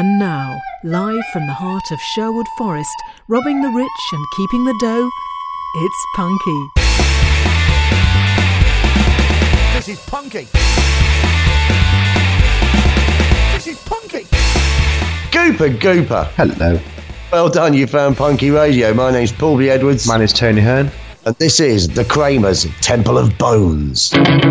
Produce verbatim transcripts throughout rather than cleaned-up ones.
And now, live from the heart of Sherwood Forest, robbing the rich and keeping the dough, it's Punky. This is Punky. This is Punky. Gooper Gooper. Hello. Well done, you found Punky Radio. My name's Paul B. Edwards. My name's Tony Hearn. And this is The Kramers, Temple of Bones.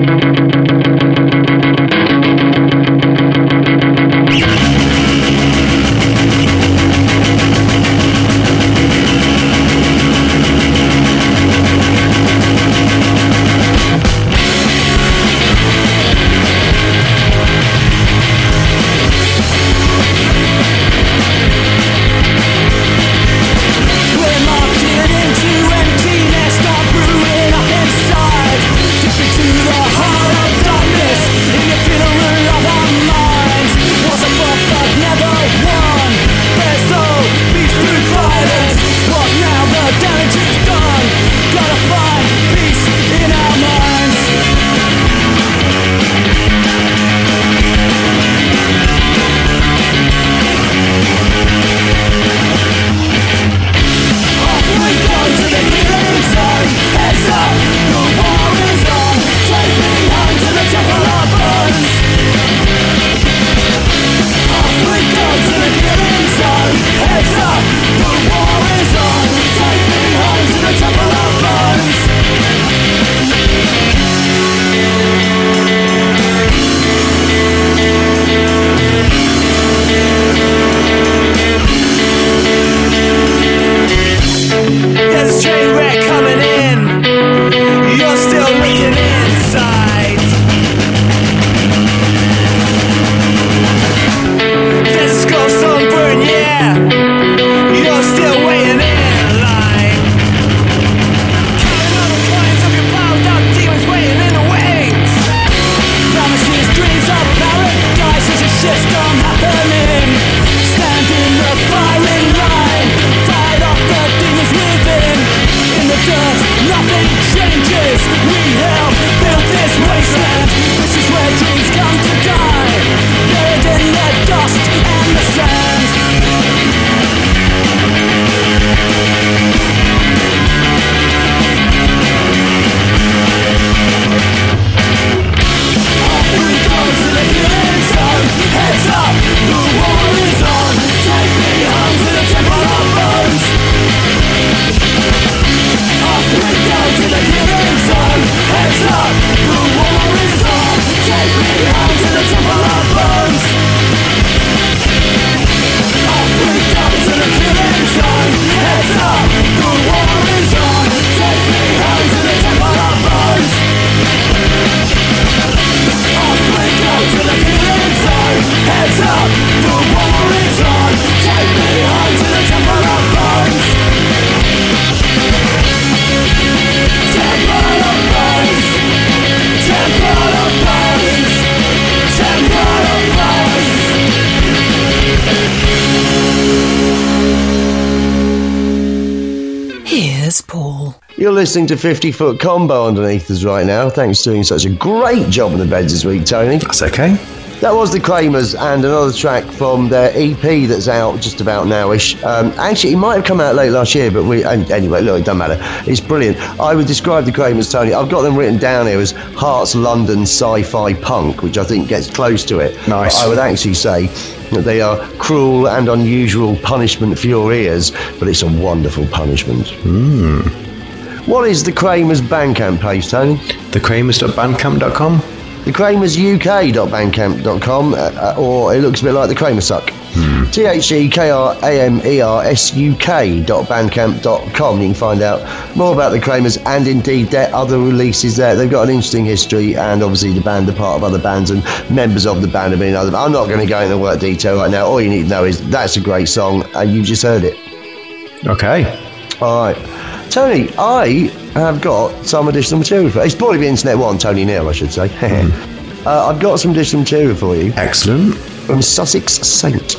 You're listening to fifty foot Combo underneath us right now. Thanks for doing such a great job on the beds this week, Tony. That's okay. That was the Kramers and another track from their E P that's out just about now-ish. Um, actually, it might have come out late last year, but we... And anyway, look, it doesn't matter. It's brilliant. I would describe the Kramers, Tony, I've got them written down here as Hearts London sci-fi punk, which I think gets close to it. Nice. But I would actually say that they are cruel and unusual punishment for your ears, but it's a wonderful punishment. Mm. What is the Kramers Bandcamp page, Tony? the kramers dot bandcamp dot com. the kramers U K dot bandcamp dot com, uh, or it looks a bit like the Kramer Suck. Hmm. T H E K R A M E R S U K dot bandcamp dot com. You can find out more about the Kramers and indeed their other releases there. They've got an interesting history, and obviously the band are part of other bands and members of the band have been other. I'm not going to go into work detail right now. All you need to know is that's a great song and you just heard it. Okay. All right. Tony, I have got some additional material for you. It's probably the Internet One, Tony Neal, I should say. mm. uh, I've got some additional material for you. Excellent. From Sussex Saint.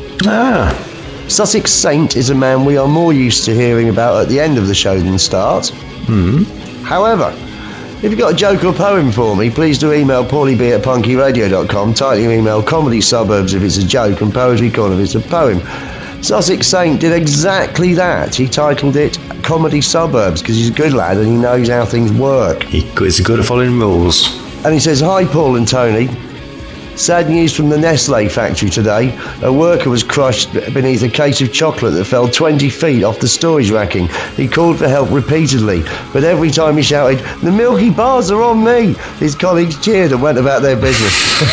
Ah. Sussex Saint is a man we are more used to hearing about at the end of the show than the start. Hmm. However, If you've got a joke or poem for me, please do email paulieb at punky radio dot com. Title your email Comedy Suburbs if it's a joke and Poetry Corner if it's a poem. Sussex Saint did exactly that. He titled it Comedy Suburbs because he's a good lad and he knows how things work. He, he's good at following rules. And he says, "Hi Paul and Tony. Sad news from the Nestle factory today. A worker was crushed beneath a case of chocolate that fell twenty feet off the storage racking. He called for help repeatedly, but every time he shouted, 'The Milky Bars are on me!' his colleagues cheered and went about their business."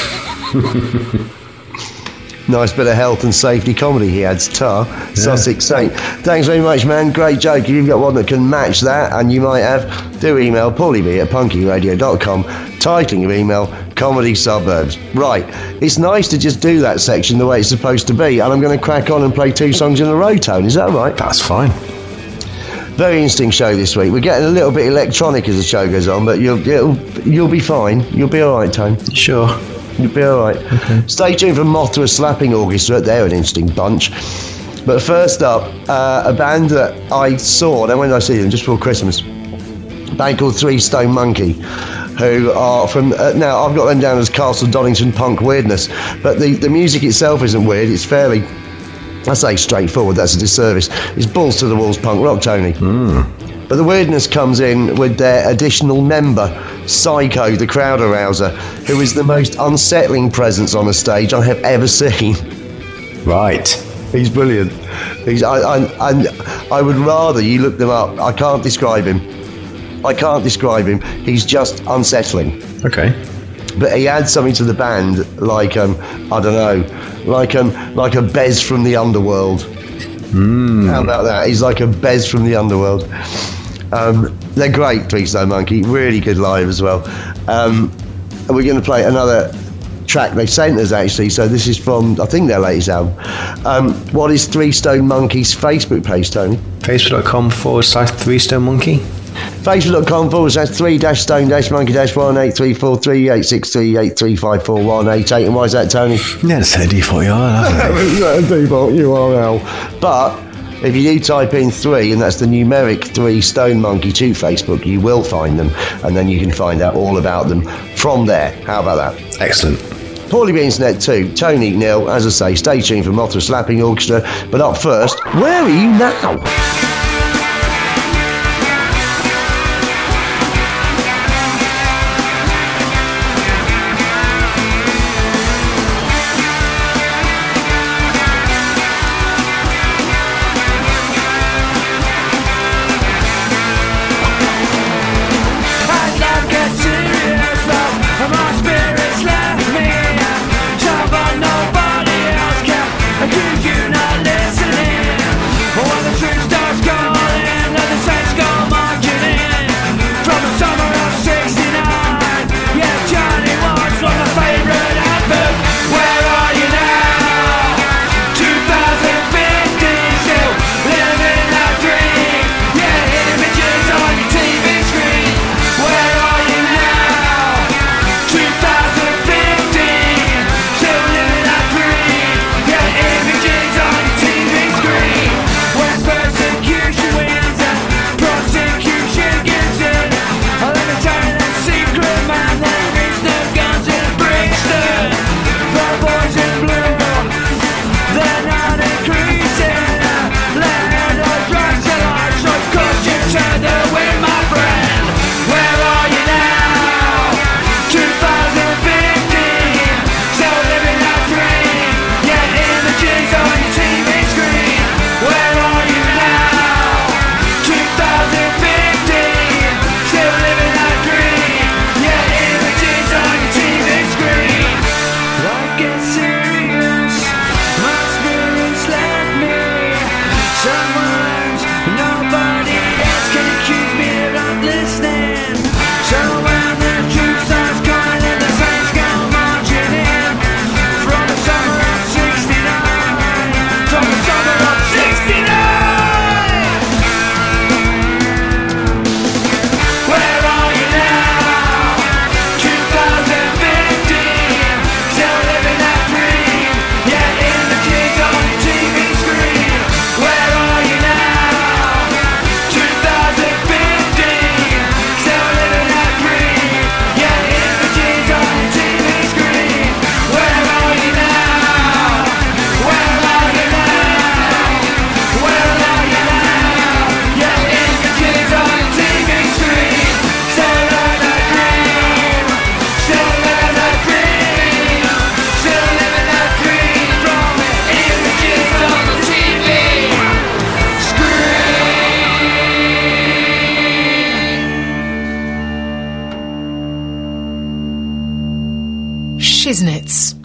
Nice bit of health and safety comedy he adds. Tar, yeah. Sussex Saint. Thanks very much, man. Great joke. If you've got one that can match that, and you might have, do email paulieb at punky radio dot com. Titling your email, Comedy Suburbs. Right, it's nice to just do that section the way it's supposed to be, and I'm going to crack on and play two songs in a row, Tone. Is that right? That's fine. Very interesting show this week. We're getting a little bit electronic as the show goes on, but you'll you'll, you'll be fine. You'll be all right, Tone. Sure. You'll be all right. Okay. Stay tuned for Mothra Slapping Orchestra. They're an interesting bunch. But first up, uh, a band that I saw, then when did I see them? Just before Christmas. A band called Three Stone Monkey, who are from, uh, now I've got them down as Castle Donington punk weirdness, but the, the music itself isn't weird. It's fairly, I say straightforward, that's a disservice. It's balls to the walls punk rock, Tony. Mm. But the weirdness comes in with their additional member, Psycho, the crowd arouser, who is the most unsettling presence on a stage I have ever seen. Right. He's brilliant. He's, I, I, I, I would rather you look them up. I can't describe him. I can't describe him. He's just unsettling. Okay. But he adds something to the band, like um, I don't know, like um, like a Bez from the underworld. Mm. How about that? He's like a Bez from the underworld. Um, they're great, Three Stone Monkey. Really good live as well. Um, and we're going to play another track they sent us actually. So this is from, I think, their latest album. Um, what is Three Stone Monkey's Facebook page, Tony? Facebook.com forward slash Three Stone Monkey. Facebook.com forward slash three dash stone dash monkey dash one eight three four three eight six three eight three five four one eight eight. And why is that, Tony? Yeah, it's a default U R L, hasn't it? Default U R L. But if you do type in three, and that's the numeric three Stone Monkey to Facebook, you will find them, and then you can find out all about them from there. How about that? Excellent. Paulie B Internet two, Tony, Neil, as I say, stay tuned for Mothra Slapping Orchestra. But up first, where are you now? Stars Shiznits.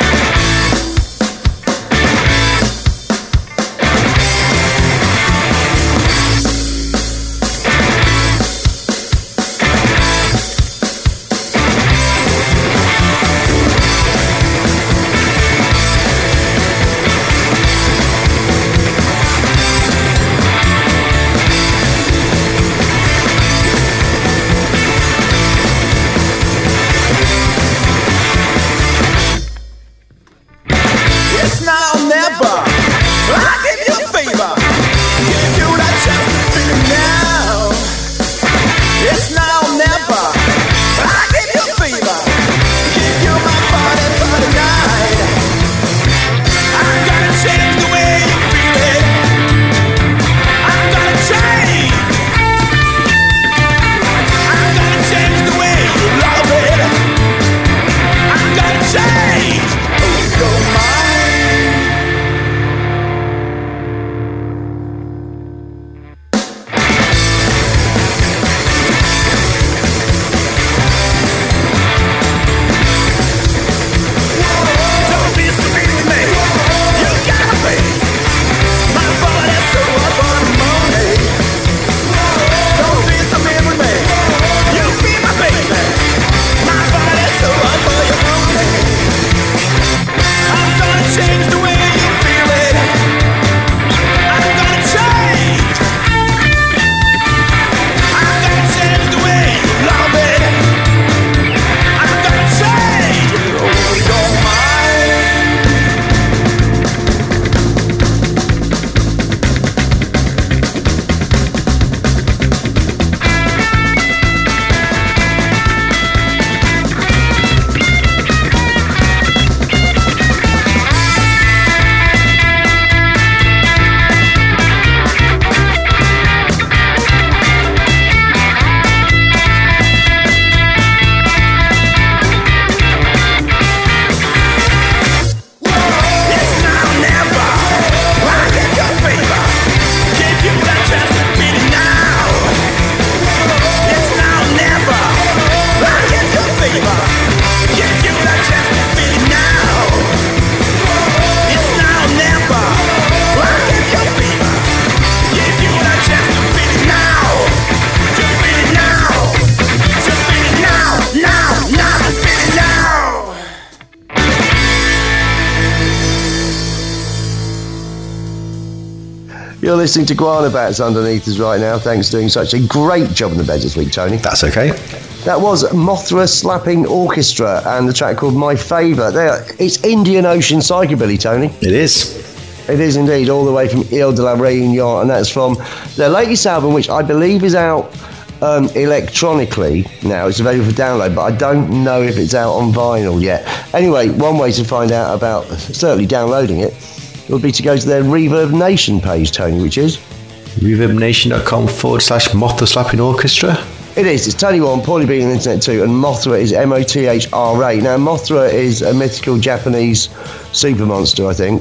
You're listening to Guana Bats underneath us right now. Thanks for doing such a great job in the bed this week, Tony. That's okay. That was Mothra Slapping Orchestra and the track called My Favour. There, it's Indian Ocean Psychobilly, Tony. It is. It is indeed, all the way from Ile de la Réunion, and that's from their latest album, which I believe is out um, electronically now. It's available for download, but I don't know if it's out on vinyl yet. Anyway, one way to find out about certainly downloading it would be to go to their Reverb Nation page, Tony, which is reverbnation.com forward slash Mothra Slapping Orchestra. It is. It's Tony One, Paulie B on the internet too, and Mothra is M O T H R A. Now, Mothra is a mythical Japanese super monster, I think.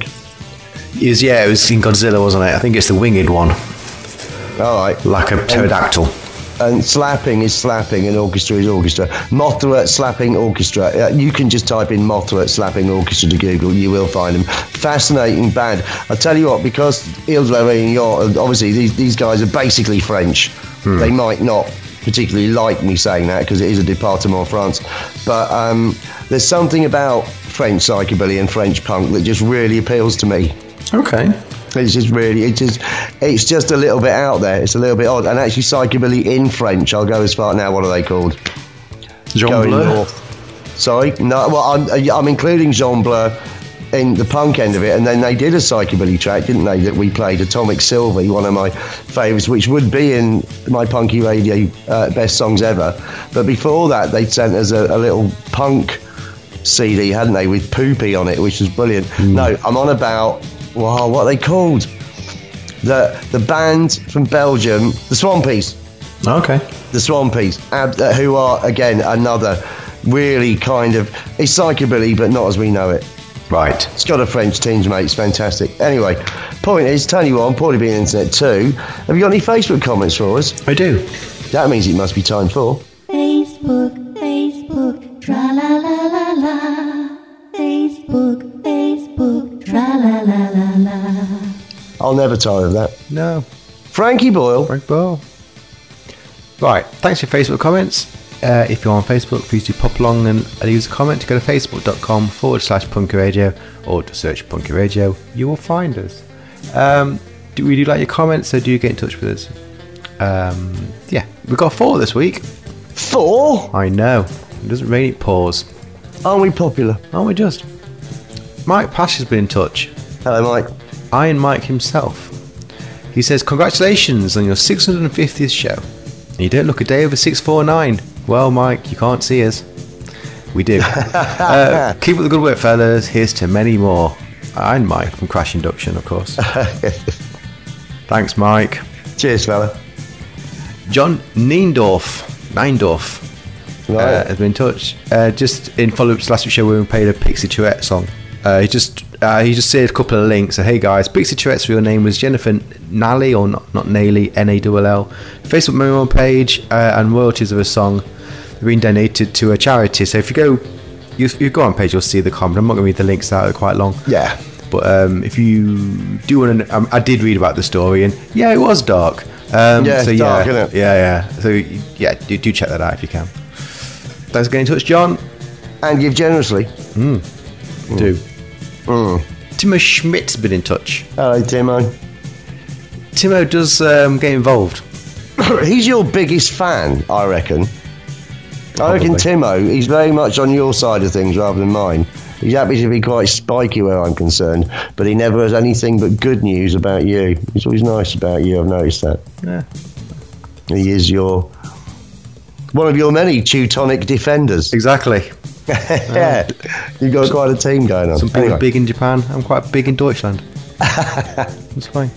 It was, yeah, it was in Godzilla, wasn't it? I think it's the winged one. All right. Like a pterodactyl. And slapping is slapping and orchestra is orchestra. Mothra Slapping Orchestra. Uh, you can just type in Mothra Slapping Orchestra to Google. You will find them. Fascinating band. I'll tell you what, because Ile de la Réunion, obviously these, these guys are basically French. Hmm. They might not particularly like me saying that because it is a département of France. But um, there's something about French psychobilly and French punk that just really appeals to me. Okay. It's just really, it's just, it's just a little bit out there. It's a little bit odd. And actually, psychobilly in French, I'll go as far now. What are they called? Jean Going Bleu. North. Sorry, no. Well, I'm, I'm including Jean Bleu in the punk end of it, and then they did a psychobilly track, didn't they? That we played, Atomic Sylvie, one of my favourites, which would be in my Punky Radio uh, best songs ever. But before that, they sent us a, a little punk C D, hadn't they, with Poopy on it, which was brilliant. Mm. No, I'm on about. Wow, what are they called? The the band from Belgium, the Swampies. Okay. The Swampies, ab, uh, who are, again, another really kind of... It's psychobilly, but not as we know it. Right. It's got a French tinge, mate. It's fantastic. Anyway, point is, Tony One, Paulie B on the internet too. Have you got any Facebook comments for us? I do. That means it must be time for... Facebook, Facebook, tra-la-la-la-la. I'll never tire of that. No. Frankie Boyle. Frank Ball. Right, thanks for your Facebook comments. Uh, if you're on Facebook, please do pop along and leave us a comment. Go to facebook.com forward slash Punky Radio or to search Punky Radio. You will find us. Um, do we do like your comments, so do get in touch with us. Um, yeah, we've got four this week. Four? I know. It doesn't rain, it pours. Aren't we popular? Aren't we just? Mike Pash has been in touch. Hello, Mike. Iron Mike himself. He says, congratulations on your six hundred fiftieth show. You don't look a day over six four nine. Well, Mike, you can't see us. We do. uh, keep up the good work, fellas. Here's to many more. Iron Mike from Crash Induction, of course. Thanks, Mike. Cheers, fella. John Neindorf, Neindorf Right. uh, has been in touch. Uh, just in follow-up to last week's show where we played a Pixie Touette song. Uh, he just uh, he just said a couple of links. So, hey guys, Pixie Touette's real name was Jennifer Nally, or not, not Nally, N A L L. Facebook memo page uh, and royalties of a song have been donated to a charity. So if you go you, you go on page, you'll see the comment. I'm not going to read the links out, they're quite long. Yeah. But um, if you do want to, um, I did read about the story, and yeah, it was dark. Um, Yeah, so it's yeah, dark, isn't it? yeah, yeah. So yeah, do, do check that out if you can. Thanks for getting in touch, John. And give generously. Do. Mm. Timo Schmidt's been in touch. Hello, Timo. Timo does um, get involved. He's your biggest fan, I reckon. I reckon Probably. Timo, he's very much on your side of things rather than mine. He's happy to be quite spiky where I'm concerned, but he never has anything but good news about you. He's always nice about you, I've noticed that. Yeah. He is your one of your many Teutonic defenders. Exactly. Yeah, you've got quite a team going on. Some people Anyway. are big in Japan. I'm quite big in Deutschland. It's fine.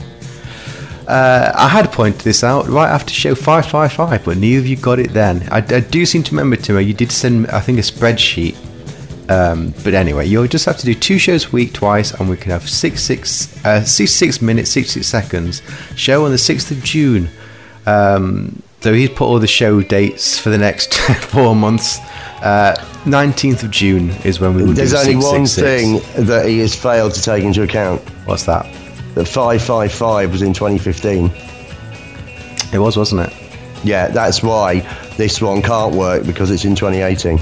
Uh, I had pointed this out right after show five five five, but neither of you got it then. I, I do seem to remember, Timo, you did send, I think, a spreadsheet. Um, but anyway, you'll just have to do two shows a week twice, and we can have six, six, uh, sixty-six minutes, sixty seconds show on the sixth of June. Um, so he's put all the show dates for the next four months. Uh, nineteenth of June is when we will There's do only six, one six, six. thing that he has failed to take into account. What's that? That five five five was in twenty fifteen. It was, wasn't it? Yeah, that's why this one can't work, because it's in twenty eighteen.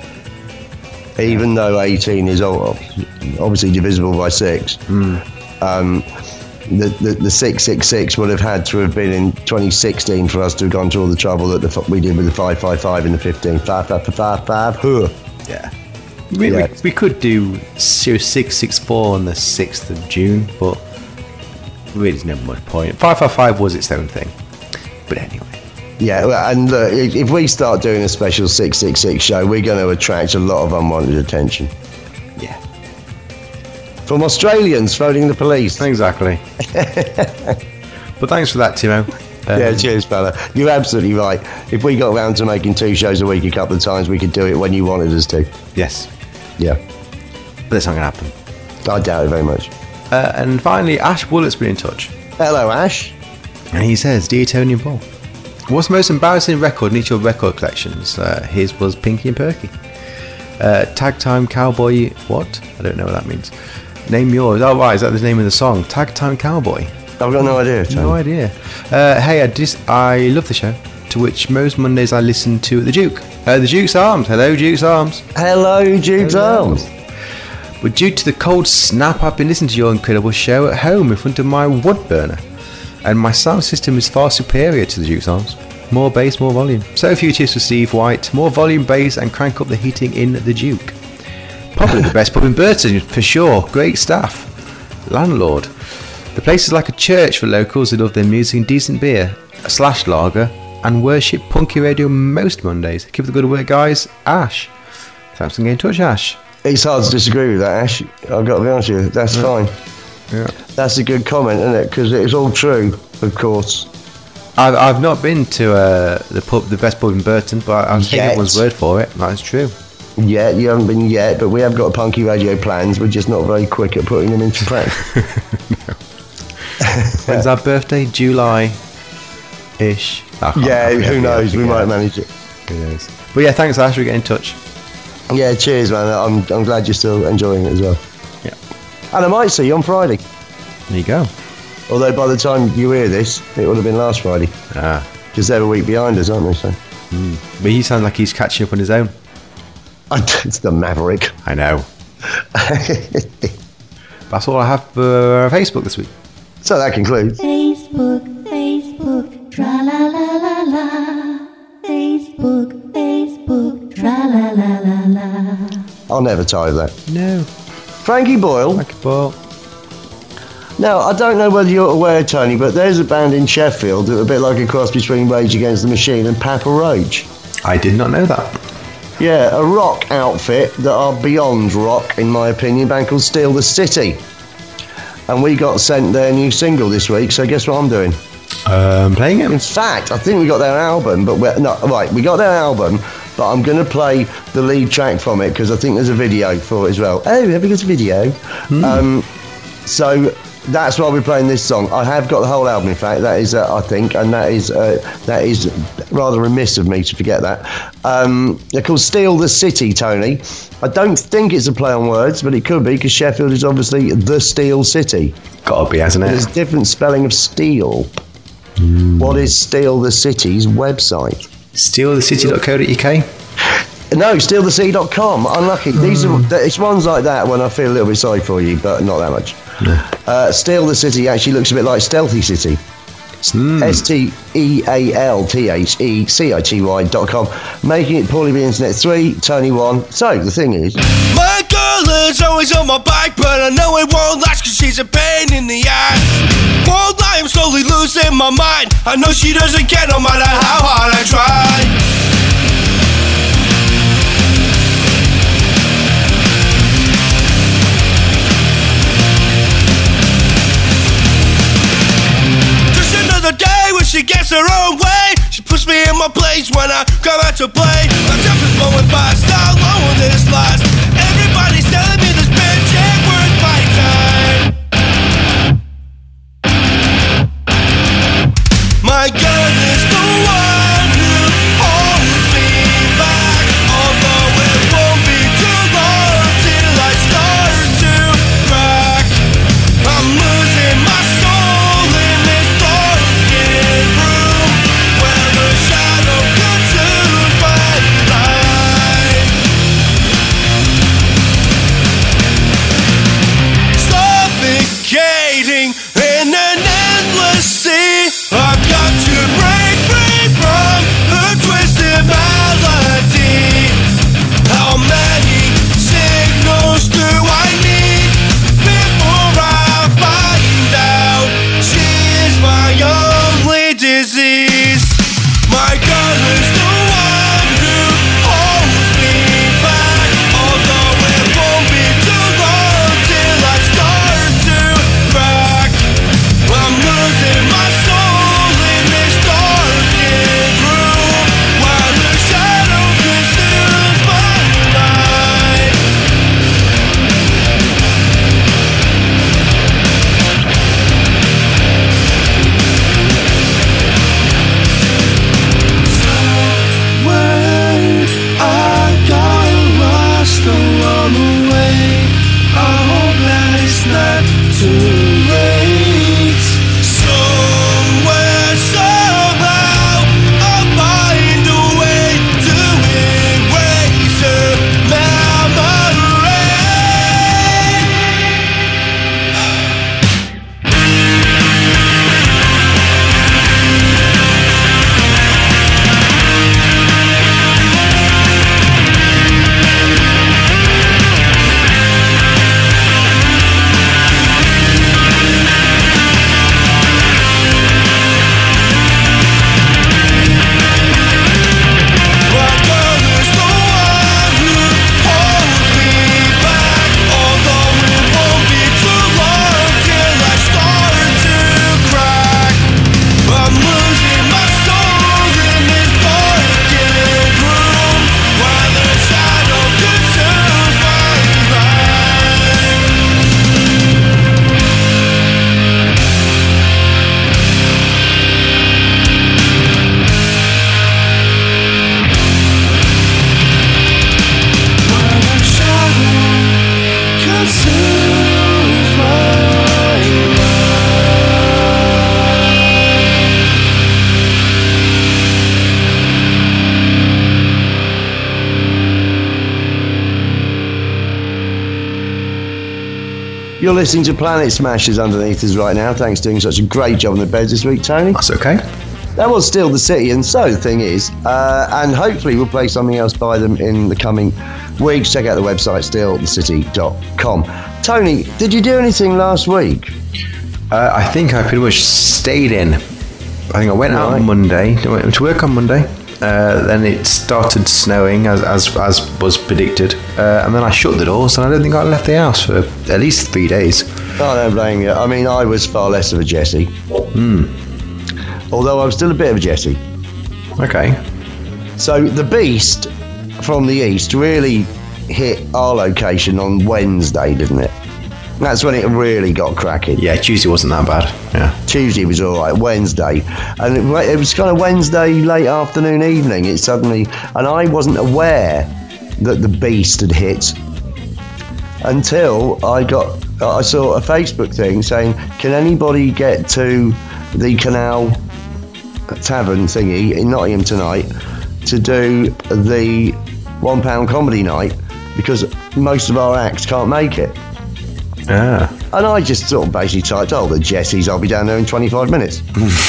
Even though eighteen is o- obviously divisible by six, Mm. um, the, the the six six six would have had to have been in twenty sixteen for us to have gone to all the trouble that the, f- we did with the five five five in the fifteen. five five five five, huh. Yeah. We, Yeah. we, we could do Series six six four on the sixth of June, but really there's never much point. five five five was its own thing. But anyway. Yeah, well, and look, if if we start doing a special six six six show, we're going to attract a lot of unwanted attention. Yeah. From Australians phoning the police. Exactly. But thanks for that, Timo. Um, Yeah, cheers, fella. You're absolutely right. If we got around to making two shows a week a couple of times, we could do it when you wanted us to. Yes. Yeah, But that's not going to happen. I doubt it very much. Uh, and finally, Ash Bullett's been in touch. Hello, Ash. And he says, Dear Tony and Paul, what's the most embarrassing record in each of your record collections? Uh, his was Pinky and Perky. Uh, Tag Time Cowboy, what? I don't know what that means. Name yours. Oh, right, is that the name of the song? Tag Time Cowboy. I've got no idea. Tony. No idea. Uh, hey, I just I love the show, to which most Mondays I listen to at the Duke. Uh, the Duke's Arms. Hello, Duke's Arms. Hello, Duke's Arms. But due to the cold snap, I've been listening to your incredible show at home in front of my wood burner, and my sound system is far superior to the Duke's Arms. More bass, more volume. So a few tips for Steve White. More volume, bass, and crank up the heating in the Duke. Probably the best pub in Burton, for sure. Great staff. Landlord. The place is like a church for locals who love their music and decent beer, a slash lager, and worship Punky Radio most Mondays. Keep up the good work, guys. Ash. Thanks for getting in touch, Ash. It's hard to disagree with that, Ash. I've got to be honest with you. That's fine. Yeah. That's a good comment, isn't it? Because it's all true, of course. I've, I've not been to uh, the pub, the best pub in Burton, but I'll take Yet. everyone's word for it. That's true. Yet, you haven't been yet, but we have got Punky Radio plans. We're just not very quick at putting them into practice. When's our birthday? July-ish. I can't- Yeah, I forget, who yeah, knows? I We forget. might manage it. Who knows? But yeah, thanks, Ash, for getting in touch. Yeah, cheers, man. I'm I'm glad you're still enjoying it as well. Yeah. And I might see you on Friday. There you go. Although by the time you hear this, it would have been last Friday. Ah. Because they're a week behind us, aren't they? So. Mm. But he sounds like he's catching up on his own. It's the Maverick. I know. That's all I have for Facebook this week. So that concludes. Facebook, Facebook, tra la la la la. Facebook, Facebook, tra la la la la. I'll never tire of that. No. Frankie Boyle. Frankie Boyle. Now, I don't know whether you're aware, Tony, but there's a band in Sheffield that are a bit like a cross between Rage Against the Machine and Papa Roach. I did not know that. Yeah, a rock outfit that are beyond rock, in my opinion, a band called Steal the City. And we got sent their new single this week, so guess what I'm doing? Um, playing it? In fact, I think we got their album, but we're not right. We got their album, but I'm going to play the lead track from it because I think there's a video for it as well. Oh, have we got a video? Mm. Um, so that's why we're playing this song. I have got the whole album, in fact. That is, uh, I think, and that is uh, that is rather remiss of me to forget that. Um, they're called Steal the City, Tony. I don't think it's a play on words, but it could be because Sheffield is obviously the Steel City. Gotta be, hasn't it? There's different spelling of steel. Mm. What is Steal the City's website? steal the city dot co dot U K? No, steal the city dot com. Unlucky. Mm. These are it's ones like that when I feel a little bit sorry for you, but not that much. No. Uh, Steal the City actually looks a bit like Stealthy City. Mm. S T E A L T H E C I T Y dot com. Making it Paulie B Internet three, Tony one. So, the thing is... My girl is always on my back, but I know it won't last because she's a pain in the ass. Won't lie, I'm slowly losing my mind. I know she doesn't care no matter how hard I try. She gets her own way. She puts me in my place when I come out to play. My time is going fast. How long will this last? Everybody's telling me this bitch ain't worth my time. My gun is the one who holds me back. Although it won't be too long till I start to crack. I'm losing my soul in this room where the shadow consumes my life. You're listening to Planet Smashers underneath us right now. Thanks for doing such a great job on the beds this week, Tony. That's okay. That was Still the City, and so the thing is, uh, and hopefully we'll play something else by them in the coming weeks. Check out the website, still the city dot com. Tony, did you do anything last week? Uh, I think I pretty much stayed in. I think I went out Right. on Monday. I went to work on Monday. Uh, then it started snowing as as, as was predicted, uh, and then I shut the doors, and I don't think I left the house for at least three days. I don't blame you. I mean, I was far less of a Jesse. Hmm. Although I was still a bit of a Jesse. Okay. So the Beast from the east really hit our location on Wednesday, didn't it? That's when it really got cracking. Yeah, Tuesday wasn't that bad. Yeah. Tuesday was all right. Wednesday, and it, wa- it was kind of Wednesday late afternoon, evening. It suddenly, and I wasn't aware that the Beast had hit until I got. I saw a Facebook thing saying, "Can anybody get to the Canal Tavern thingy in Nottingham tonight to do the one pound comedy night because most of our acts can't make it?" Ah. And I just sort of basically typed, "Oh, the Jessies, I'll be down there in twenty-five minutes."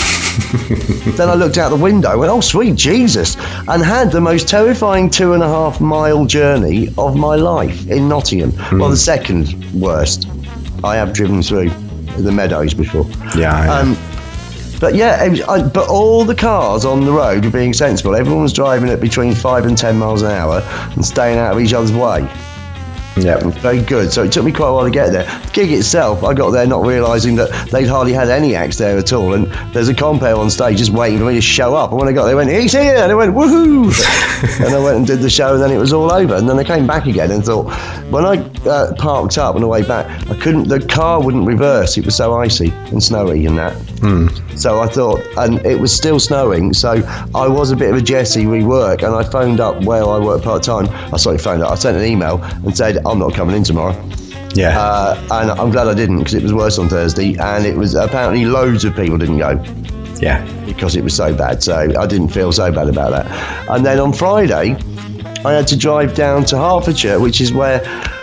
Then I looked out the window and went, "Oh, sweet Jesus," and had the most terrifying two and a half mile journey of my life in Nottingham. Mm. Well, the second worst. I have driven through the Meadows before. Yeah. yeah. Um, but yeah, it was, I, but all the cars on the road were being sensible. Everyone was driving at between five and ten miles an hour and staying out of each other's way. yeah. Very good. So it took me quite a while to get there. The gig itself, I got there not realising that they'd hardly had any acts there at all, and there's a compere on stage just waiting for me to show up. And when I got there, they went, "He's here!" And I went, "Woohoo!" And I went and did the show, and then it was all over. And then I came back again and thought, when I uh, parked up on the way back, I couldn't. The car wouldn't reverse. It was so icy and snowy and that. So I thought, and it was still snowing, so I was a bit of a Jesse rework, and I phoned up where I work part time. I sorry, phoned up. I sent an email and said, "I'm not coming in tomorrow." Yeah. Uh, and I'm glad I didn't, because it was worse on Thursday, and it was apparently loads of people didn't go yeah. because it was so bad. So I didn't feel so bad about that. And then on Friday, I had to drive down to Hertfordshire, which is where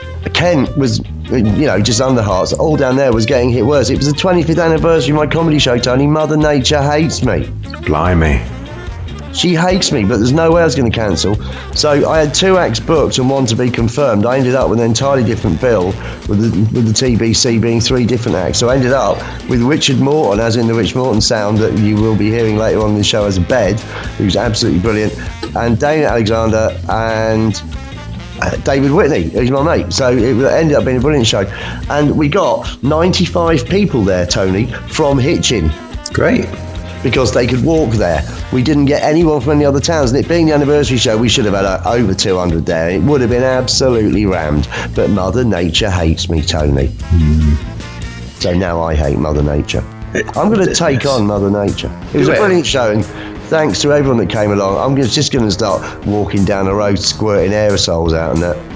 Kent was, you know, just under Hearts. All down there was getting hit worse. It was the twenty-fifth anniversary of my comedy show, Tony. Mother Nature hates me. Blimey. She hates me, but there's no way I was going to cancel. So I had two acts booked and one to be confirmed. I ended up with an entirely different bill, with the, with the T B C being three different acts. So I ended up with Richard Morton, as in the Rich Morton sound that you will be hearing later on in the show as a bed, who's absolutely brilliant, and Dana Alexander and uh, David Whitney, who's my mate. So it ended up being a brilliant show. And we got ninety-five people there, Tony, from Hitchin, Great. because they could walk there. We didn't get anyone from any other towns, and it being the anniversary show, we should have had uh, over two hundred there. It would have been absolutely rammed. But Mother Nature hates me, Tony. Mm. So now I hate Mother Nature. I'm going to take on Mother Nature. It was Do a it. brilliant show, and thanks to everyone that came along. I'm just just going to start walking down the road, squirting aerosols out and that.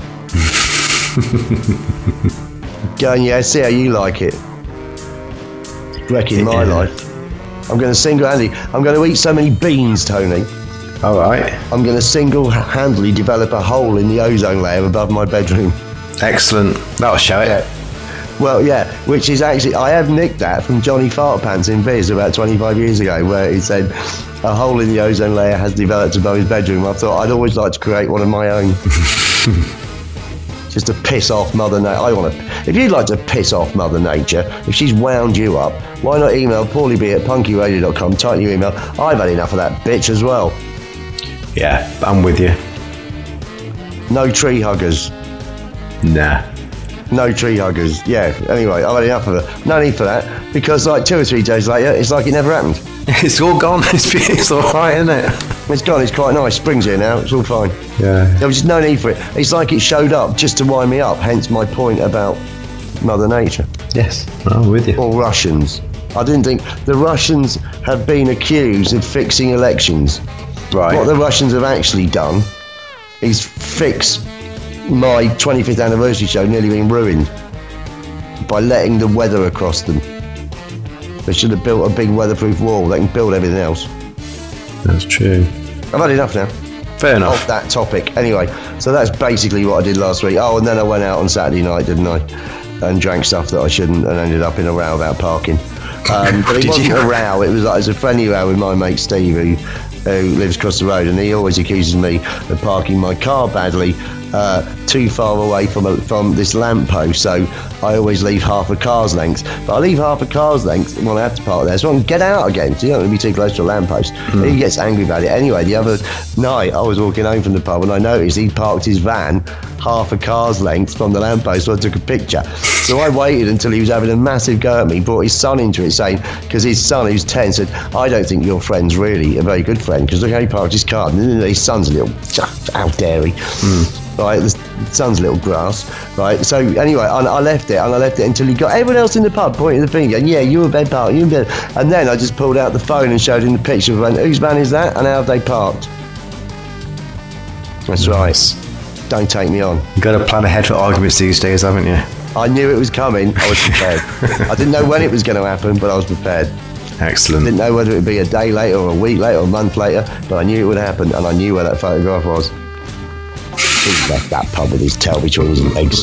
Going, yeah, see how you like it. Wrecking my Yeah. life. I'm going to single-handedly, I'm going to eat so many beans, Tony. All right. I'm going to single-handedly develop a hole in the ozone layer above my bedroom. Excellent. That'll show it. Yeah. Well, yeah, which is actually, I have nicked that from Johnny Fartpants in Viz about twenty-five years ago, where he said a hole in the ozone layer has developed above his bedroom. I thought I'd always like to create one of my own. Just to piss off Mother Nature. I want to. If you'd like to piss off Mother Nature, if she's wound you up, why not email paulieb at punky radio dot com, type your email. I've had enough of that bitch as well. Yeah, I'm with you. No tree huggers. Nah. No tree huggers. Yeah, anyway, I've had enough of it. No need for that, because like two or three days later, it's like it never happened. It's all gone. It's, it's all right, isn't it? It's gone, it's quite nice. Spring's here now, it's all fine. Yeah. There was just no need for it. It's like it showed up just to wind me up, hence my point about Mother Nature. Yes, I'm with you. Or Russians. I didn't think the Russians have been accused of fixing elections. Right. What the Russians have actually done is fix my twenty-fifth anniversary show nearly being ruined by letting the weather across them. They should have built a big weatherproof wall. They can build everything else. That's true. I've had enough now. Fair enough. Of that topic. Anyway, so that's basically what I did last week. Oh, and then I went out on Saturday night, didn't I? and drank stuff that I shouldn't, and ended up in a row about parking. Um, but it Did wasn't you? a row. It was like it was a friendly row with my mate Steve, who who lives across the road, and he always accuses me of parking my car badly uh, too far away from a, from this lamppost. So I always leave half a car's length. But I leave half a car's length when I have to park there, so I can get out again. So you don't want to be too close to a lamppost. Mm. He gets angry about it. Anyway, the other night I was walking home from the pub and I noticed he parked his van half a car's length from the lamppost, so I took a picture. So I waited until he was having a massive go at me, brought his son into it, saying, because his son, who's ten, said, I don't think your friend's really a very good friend, because look how he parked his car. And then his son's a little, how dare he? Mm. Right, the son's a little grass. Right, so anyway, I, I left it, and I left it until he got everyone else in the pub pointing the finger, and yeah, you were bed parked, you were bed. And then I just pulled out the phone and showed him the picture and went, whose van is that, and how have they parked? That's Nice. right. Don't take me on. You've got to plan ahead for arguments these days, haven't you? I knew it was coming. I was prepared. I didn't know when it was going to happen, but I was prepared. Excellent. Didn't know whether it would be a day later or a week later or a month later, but I knew it would happen, and I knew where that photograph was. He left that pub with his tail between his legs.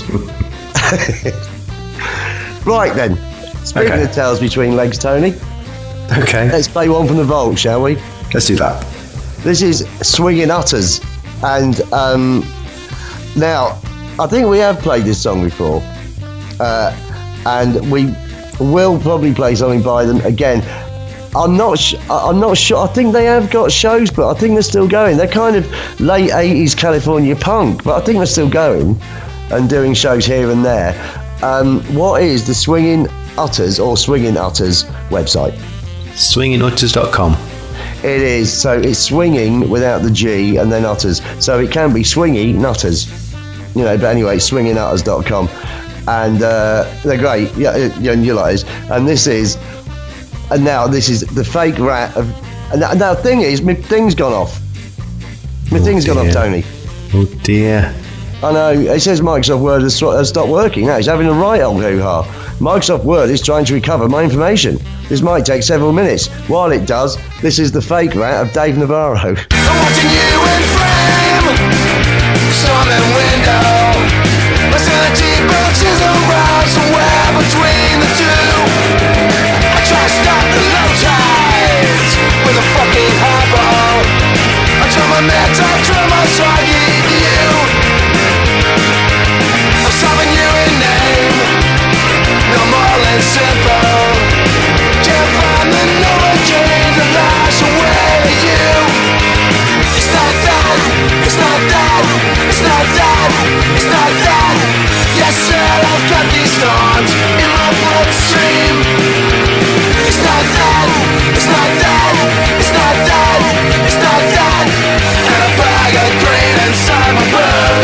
Right then. Speaking Okay. of tails between legs, Tony, Okay, let's play one from the vault, shall we? let's do that. This is Swinging Utters, and um, now I think we have played this song before, uh, and we will probably play something by them again. I'm not. Sh- I'm not sure. I think they have got shows, but I think they're still going. They're kind of late eighties California punk, but I think they're still going and doing shows here and there. Um, what is the Swinging Utters or Swinging Utters website? swinging utters dot com. It is. So it's swinging without the G and then utters. So it can be swingy nutters. You know, but anyway, swinging utters dot com. And uh, they're great. Yeah, yeah, and you like this. And this is, and now this is the fake rat of, and now, now the thing is, my thing's gone off. My Oh, thing's gone off, dear. Tony. Oh dear. I know, it says Microsoft Word has, sto- has stopped working now. It's having a right old hoo-ha. Microsoft Word is trying to recover my information. This might take several minutes. While it does, this is the fake rat of Dave Navarro. I'm watching you in frame, storm and window. My sanity bounces around somewhere between the two. I try to stop the low tides with a fucking highball. I try my meds, I try my soggy view. I'm solving you in name, no more than simple. Can't find the Novocaine that lies away to you. It's not that, it's not that, it's not that, it's not that. Yes sir, I've got these thorns in my bloodstream. It's not that, it's not that, it's not that, it's not that. And a bag of grain inside my blood.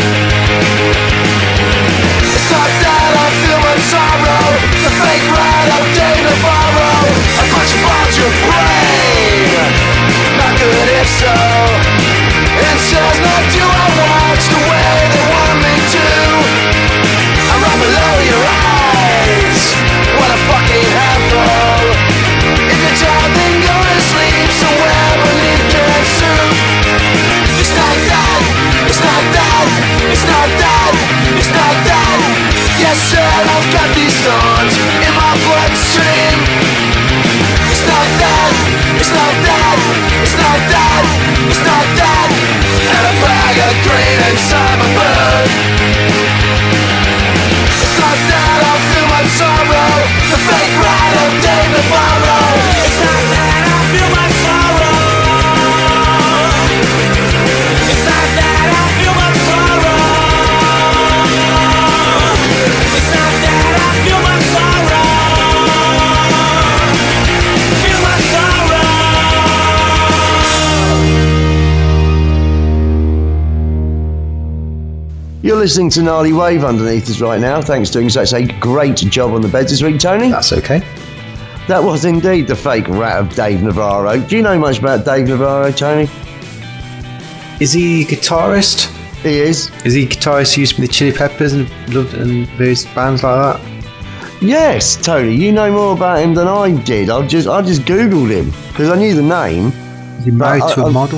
It's not that I feel my sorrow, the fake ride of Dave Navarro. A bunch of bombs your brain, not good if so. It says not do I watch the way they want me to. I'm right below your eyes, what a fucking handful. If you're tired then go and sleep somewhere beneath canned soup. It's not that, it's not that, it's not that, it's not that. Yes sir, I've got these thorns in my bloodstream. It's not that, it's not that, it's not that, it's not that. And a bag of grain inside my blood. It's not that I feel my sorrow, the fake ride of Dave Navarro. It's not that I feel my sorrow. It's not that I feel my sorrow. It's not that I feel my sorrow. Feel my sorrow. You're listening to Gnarly Wave underneath us right now. Thanks for doing such a great job on the beds this week, Tony. That's okay. That was indeed the fake rat of Dave Navarro. Do you know much about Dave Navarro, Tony? Is he a guitarist? He is. Is he a guitarist who used to be the Chili Peppers and loved and various bands like that? Yes, Tony. You know more about him than I did. I just I just googled him because I knew the name. Is he married I- to a I- model?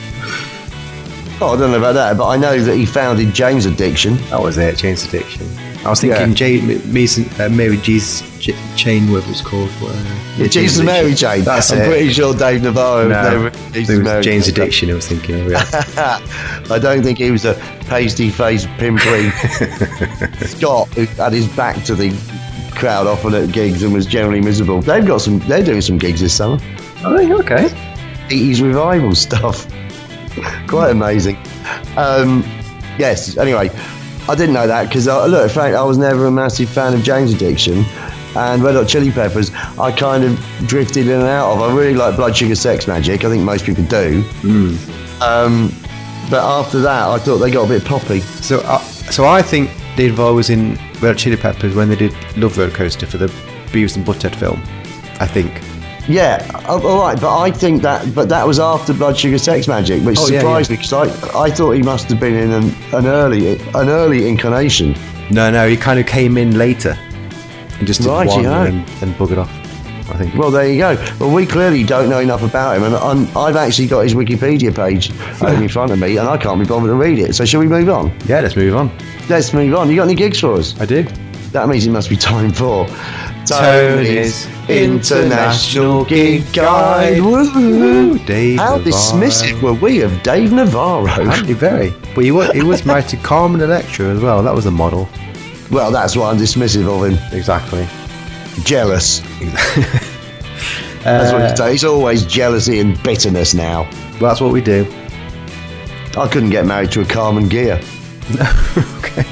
Oh, I don't know about that, but I know that he founded Jane's Addiction. That was it, Jane's Addiction. I was thinking Yeah. Jane, Mason, uh, Mary G's J- Chain, whatever it's called. Uh, Jesus and Mary Jane. That's I'm it. pretty sure Dave Navarro No, was never it Jesus was and Mary Jane's Jane. Addiction. I was thinking. Of, yeah. I don't think he was a pasty-faced, pimply Scot who had his back to the crowd often at gigs and was generally miserable. They've got some. They're doing some gigs this summer. Oh, okay. eighties revival stuff. Quite amazing. Um, yes. Anyway, I didn't know that because uh, look, in fact, I was never a massive fan of Jane's Addiction. And Red Hot Chili Peppers, I kind of drifted in and out of. I really like Blood Sugar Sex Magic. I think most people do. Mm. Um, but after that, I thought they got a bit poppy. So, uh, so I think Dave Navarro was in Red Hot Chili Peppers when they did Love Roller Coaster for the Beavis and Butthead film. I think. Yeah, all all right, but I think that, but that was after Blood Sugar Sex Magic, which Oh, yeah, surprised me because I, I thought he must have been in an, an early, an early incarnation. No, no, he kind of came in later and just did Right, one yeah. and then buggered off. I think. Well, there you go. Well, we clearly don't know enough about him, and I'm, I've actually got his Wikipedia page open in front of me, and I can't be bothered to read it. So, shall we move on? Yeah, let's move on. Let's move on. You got any gigs for us? I do. That means it must be time for Tony's International Gig Guide. Woo! Dave How Navarro. dismissive were we of Dave Navarro? Apparently very. But he was, he was married to Carmen Electra as well. That was a model. Well, that's why I'm dismissive of him. Exactly. Jealous. That's what he's done. He's always jealousy and bitterness now. Well, that's what we do. I couldn't get married to a Carmen Gear. Okay.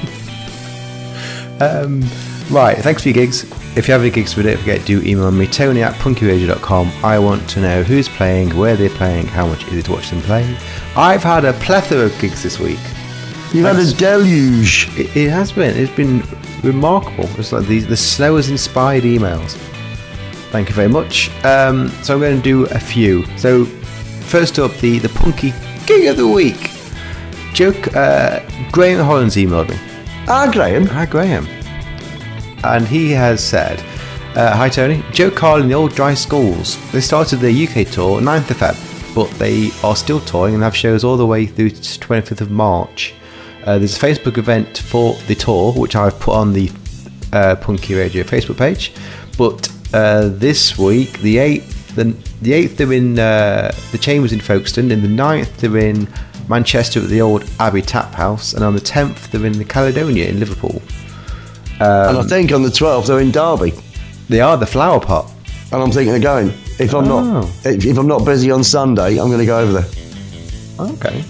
Um, right, thanks for your gigs. If you have any gigs for it, don't forget, do email me, Tony at punky radio dot com. I want to know who's playing, where they're playing, how much is it to watch them play. I've had a plethora of gigs this week. You've had a deluge. It, it has been. It's been remarkable. It's like the, the Snow has inspired emails. Thank you very much. Um, so I'm going to do a few. So first up, the, the punky gig of the week. Joke, uh, Graham Hollands emailed me. Ah, Graham. Hi, Graham. And he has said, uh, hi, Tony. Joe Carl and the Old Dry Skulls. They started their U K tour ninth of February, but they are still touring and have shows all the way through to twenty-fifth of March. Uh, there's a Facebook event for the tour, which I've put on the uh, Punky Radio Facebook page. But uh, this week, the eighth, the, the eighth they're in uh, the Chambers in Folkestone, and the ninth they're in Manchester at the old Abbey Tap House, and on the tenth they're in the Caledonia in Liverpool. Um, And I think on the twelfth they're in Derby. They are the Flower Pot. And I'm thinking of going. If I'm Oh. not if, if I'm not busy on Sunday, I'm going to go over there. Okay.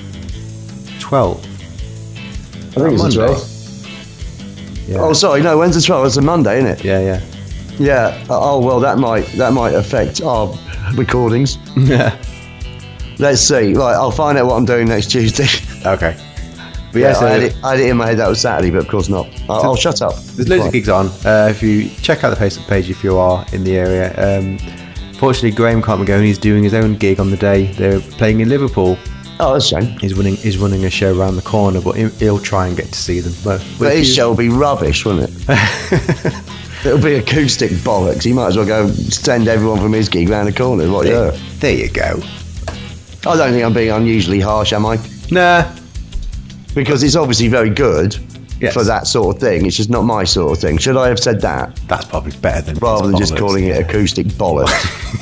twelve. I think it's the Monday. twelfth. Yeah. Oh, sorry, no, when's the twelfth? It's a Monday, isn't it? Yeah, yeah. Yeah. Oh, well, that might that might affect our recordings. Yeah. Let's see. Right, I'll find out what I'm doing next Tuesday. Okay. But Yeah, yeah, so I, had it, I had it in my head that was Saturday, but of course not. I'll, I'll shut up. there's loads Right. of gigs on. Uh, if you check out the Facebook page if you are in the area. Um, fortunately, Graham can't be going. He's doing his own gig on the day. They're playing in Liverpool. Oh, that's a shame. He's running. He's running a show around the corner, but he- he'll try and get to see them. But, but But if his you- show will be rubbish, won't it? It'll be acoustic bollocks. He might as well go send everyone from his gig round the corner. Like, there, yeah. there you go. I don't think I'm being unusually harsh, am I? Nah. Because it's obviously very good Yes. for that sort of thing. It's just not my sort of thing. Should I have said that That's probably better than rather than just bollocks. calling it acoustic bollocks?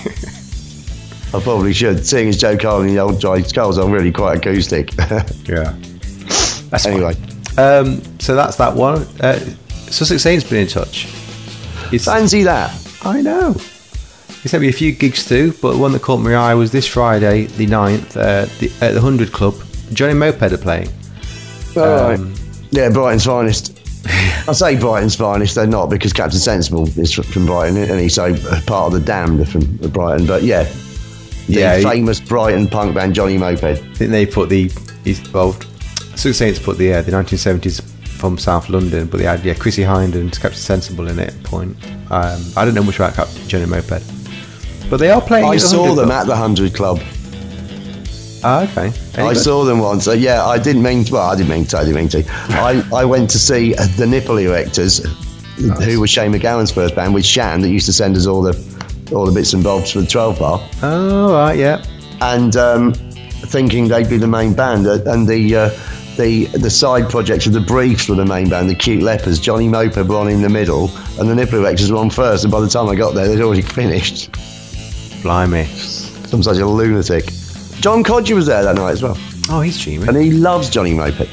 I probably should. Seeing as Joe Cole and the Old Dry Skulls are really quite acoustic. Yeah. That's Anyway. fine. Um, so that's that one. Uh, Sussex Saints been in touch. He's, Fancy that. I know. He sent me a few gigs through, but one that caught my eye was this Friday, the ninth, uh, the, at the Hundred Club. Johnny Moped are playing. All right. Um, Yeah, Brighton's finest. I say Brighton's finest, they're not because Captain Sensible is fr- from Brighton, and he's so part of the Damned are from Brighton. But yeah, the Yeah, he- famous Brighton punk band Johnny Moped. I think they put the he's well, Sussex Saints put the uh, the nineteen seventies from South London, but they had yeah Chrissy Hind and Captain Sensible in it at a point. Um, I don't know much about Captain Johnny Moped, but they are playing. I at the saw Hundred them Club. at the Hundred Club. Ah, okay. I Anyway. saw them once. Uh, yeah, I didn't mean to. Well, I didn't mean to. I didn't mean to. I, I went to see uh, the Nipple Erectors, who was Shane McGowan's first band with Shan that used to send us all the all the bits and bobs for the twelve bar. Oh right, yeah. And um, thinking they'd be the main band, uh, and the uh, the the side projects of the Briefs were the main band, the Cute Lepers, Johnny Moped were on in the middle, and the Nipple Erectors were on first. And by the time I got there, they'd already finished. Blimey. I'm such a lunatic. John Codger was there that night as well, Oh, he's streaming. and he loves Johnny Moped.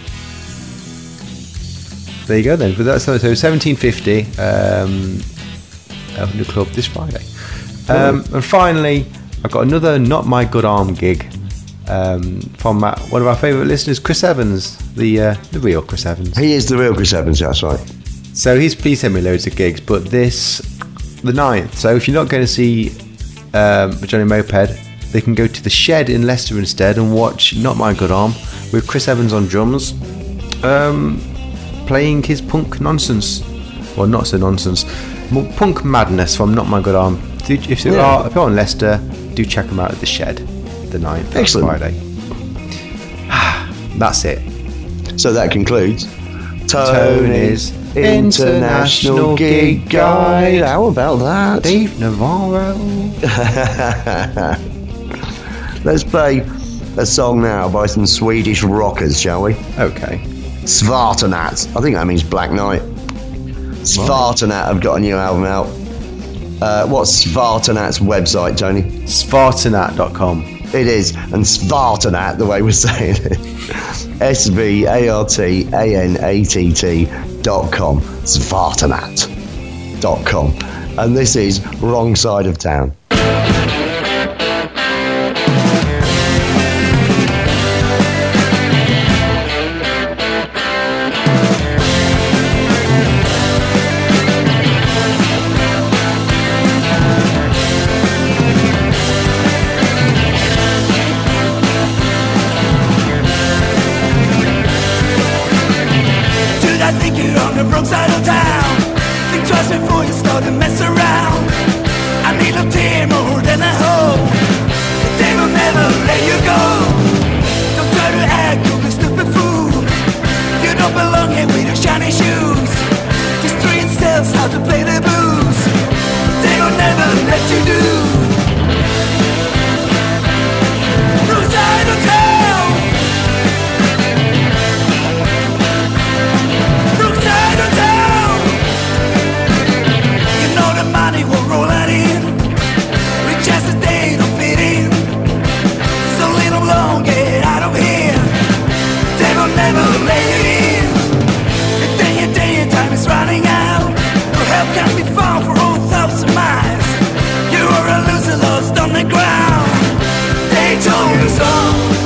There you go then. But that's so seventeen fifty. Um, open the club this Friday. Um, and finally, I've got another Not My Good Arm gig um, from uh, one of our favourite listeners, Chris Evans, the uh, the real Chris Evans. He is the real Chris Evans, that's right. So he's please send me loads of gigs, but this the ninth. So if you're not going to see um, Johnny Moped, they can go to the Shed in Leicester instead and watch Not My Good Arm with Chris Evans on drums, um, playing his punk nonsense, or not so nonsense, m- punk madness from Not My Good Arm. Do, if, you Yeah. are, if you're on Leicester, do check them out at the Shed, the ninth. That's Excellent. Friday. That's it. So that concludes Tony's International Gig Guide. How about that? Dave Navarro. Let's play a song now by some Swedish rockers, shall we? Okay. Svartanat. I think that means Black Knight. Svartanat have got a new album out. Uh, what's Svartanat's website, Tony? Svartanat dot com. It is, and Svartanat, the way we're saying it, S V A R T A N A T T dot com, Svartanat dot com, and this is Wrong Side of Town. I think you're on the wrong side of town. Think twice before you start to mess around. I need a tear more than a hoe. The day will never let you go. Don't try to act like a stupid fool. You don't belong here with your shiny shoes. Just treat yourselves how to play the blues. The day will never let you do. Wrong side of town. Never let you in. And then your day and time is running out. No help can be found for all thousand miles. You are a loser lost on the ground. They told us all.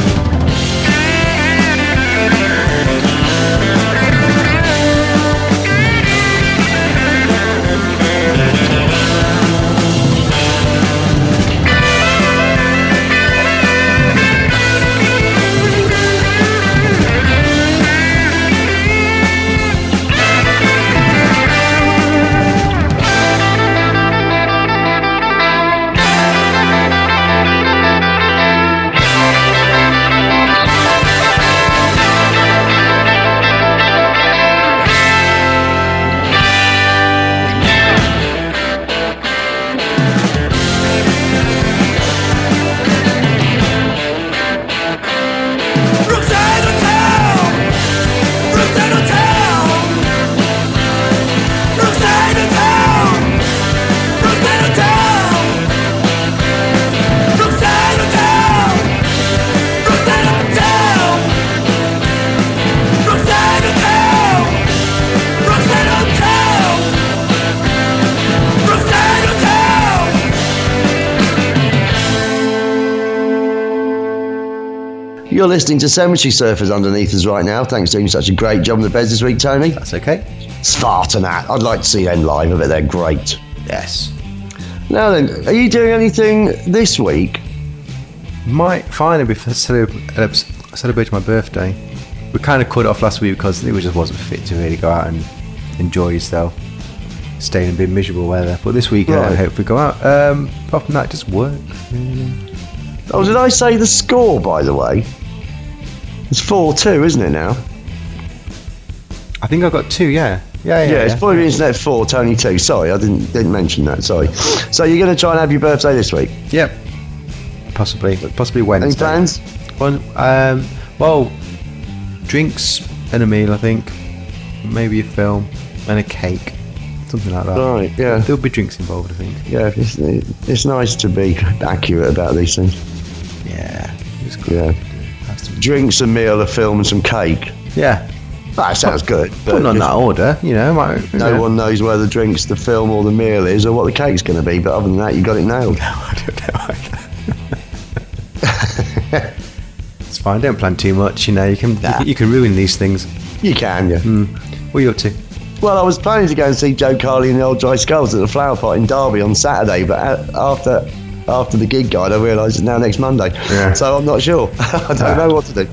You're listening to Cemetery Surfers underneath us right now. Thanks for doing such a great job on the beds this week, Tony. That's okay. Svartanat. I'd like to see them live. I bet they're great. Yes. Now then, are you doing anything this week? Might finally be celeb- uh, celebrating my birthday. We kind of cut it off last week because it just wasn't fit to really go out and enjoy yourself, stay in a bit miserable weather. But this week, Right. I hope we go out. Um, apart from that, just work. Really. Oh, did I say the score, by the way? It's four two, isn't it now? I think I got two. Yeah. Yeah. Yeah. Yeah, it's yeah. Boy Internet four, Tony two. Sorry, I didn't didn't mention that. Sorry. So you're going to try and have your birthday this week? Yep. Possibly. Possibly Wednesday. Any plans? Well, um, well, drinks and a meal, I think. Maybe a film and a cake. Something like that. Right, yeah. There'll be drinks involved, I think. Yeah, it's, it's nice to be accurate about these things. Yeah. It's good. Yeah. Has to be. Drinks, a meal, a film, and some cake. Yeah. That sounds good. But Putting on just- that order, you know. Might, no yeah. one knows where the drinks, the film, or the meal is, or what the cake's going to be. But other than that, you got it nailed. I don't know either. It's fine. Don't plan too much. You know, you can Nah. you, can, you can ruin these things. You can, yeah. What are you up to? Well, I was planning to go and see Joe Carley and the Old Dry Skulls at the Flower Pot in Derby on Saturday, but a- after after the gig guide, I realised it's now next Monday. Yeah. So I'm not sure. I don't Ah. know what to do.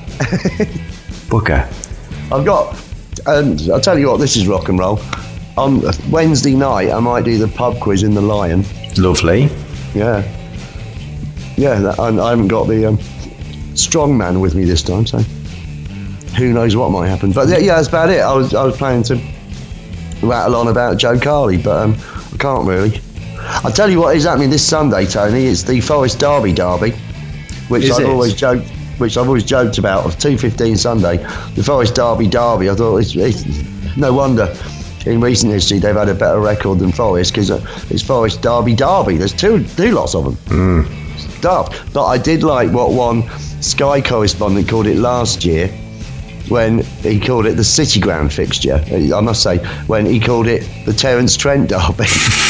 Booker. I've got, and I'll tell you what, this is rock and roll. On Wednesday night, I might do the pub quiz in the Lion. Lovely. Yeah. Yeah, that, I, I haven't got the um, strong man with me this time, so who knows what might happen. But yeah, yeah, that's about it. I was I was planning to rattle on about Joe Carley, but um, I can't really. I'll tell you what is happening this Sunday, Tony. It's the Forest Derby Derby, which Is I've it? always joked, which I've always joked about. Of two fifteen Sunday, the Forest Derby Derby. I thought it's, it's no wonder in recent history they've had a better record than Forest, because it's Forest Derby Derby. There's two two lots of them. Mm. It's daft. But I did like what one Sky correspondent called it last year, when he called it the City Ground fixture. I must say, when he called it the Terence Trent Derby.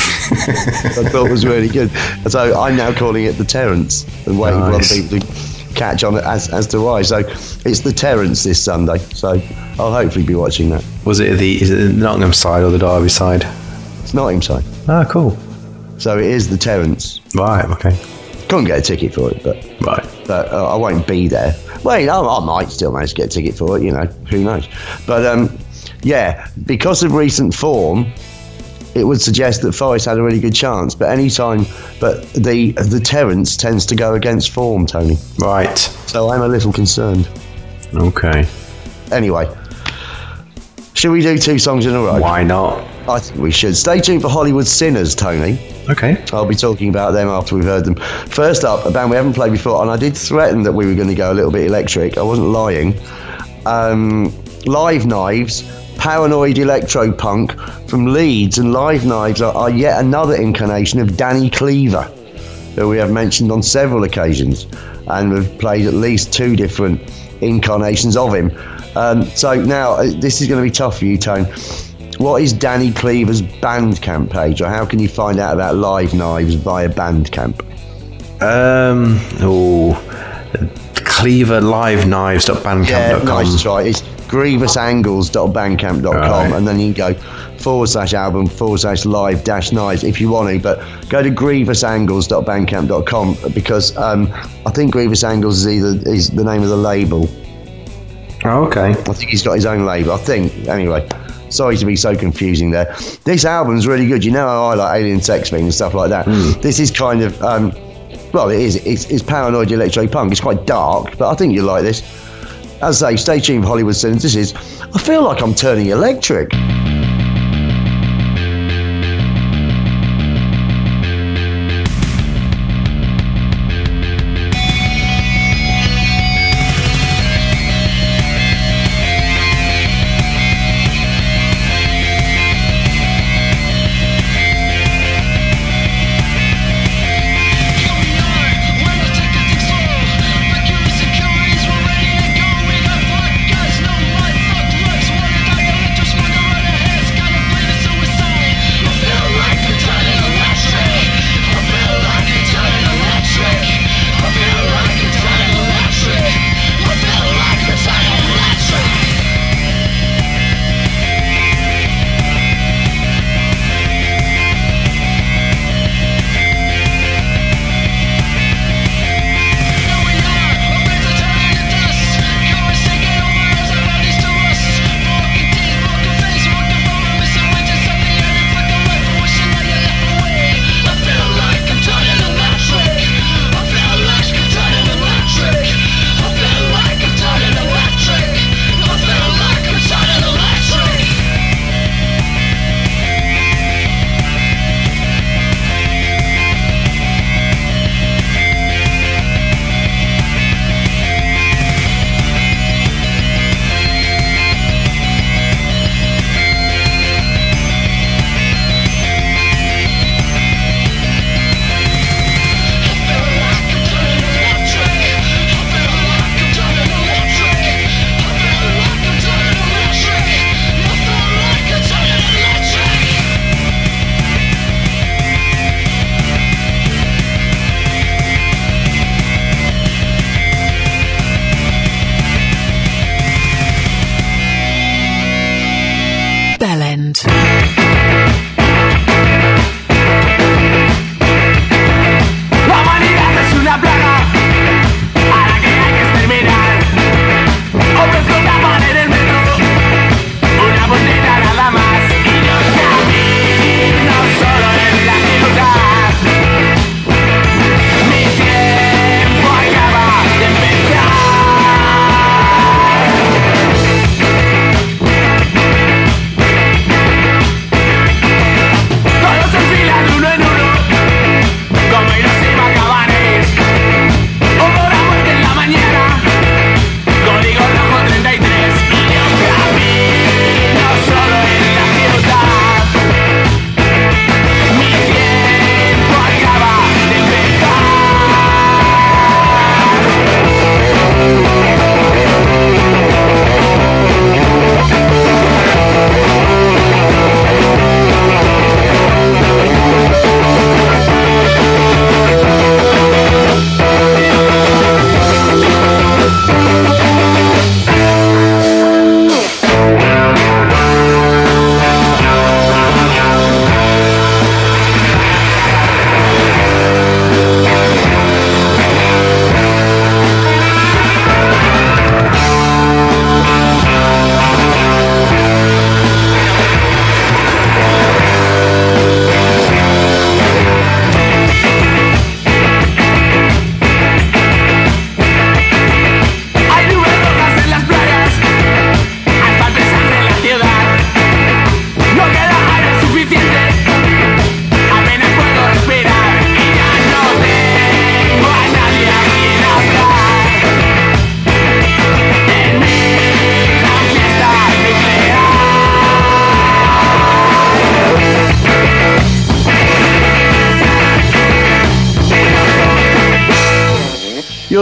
I thought it was really good. So I'm now calling it the Terence, and waiting Nice. for other people to catch on as, as to why. So it's the Terence this Sunday. So I'll hopefully be watching that. Was it the is it the Nottingham side or the Derby side? It's not him side. Ah, cool. So it is the Terence. Right. Okay. Couldn't get a ticket for it, but Right. but uh, I won't be there. Wait, I, I might still manage to get a ticket for it, you know, who knows. But um, yeah, because of recent form, it would suggest that Forest had a really good chance. But any time, but the the Terence tends to go against form, Tony. Right. So I'm a little concerned. Okay. Anyway, should we do two songs in a row? Why not? I think we should. Stay tuned for Hollywood Sinners, Tony. Okay. I'll be talking about them after we've heard them. First up, a band we haven't played before, and I did threaten that we were going to go a little bit electric. I wasn't lying. Um, Live Knives, paranoid electro punk from Leeds, and Live Knives are, are yet another incarnation of Danny Cleaver, who we have mentioned on several occasions, and we've played at least two different incarnations of him. Um, so now, uh, this is going to be tough for you, Tone. What is Danny Cleaver's Bandcamp page, or how can you find out about Live Knives via Bandcamp? Um. Oh. Cleaver Live Knives dot bandcamp Yeah, dot com. nice try. It's grievous angles dot bandcamp dot com, Right. and then you can go forward slash album forward slash live dash knives if you want to, but go to grievous angles dot bandcamp dot com, because um, I think Grievous Angles is either is the name of the label. Oh, okay. I think he's got his own label, I think. Anyway, sorry to be so confusing there. This album's really good. You know how I like Alien Sex Fiend and stuff like that. This is kind of, um, well, it is. It's, it's paranoid electro punk. It's quite dark, but I think you'll like this. As I say, stay tuned for Hollywood Sinners. This is, I feel like I'm turning electric. Just wanna run ahead.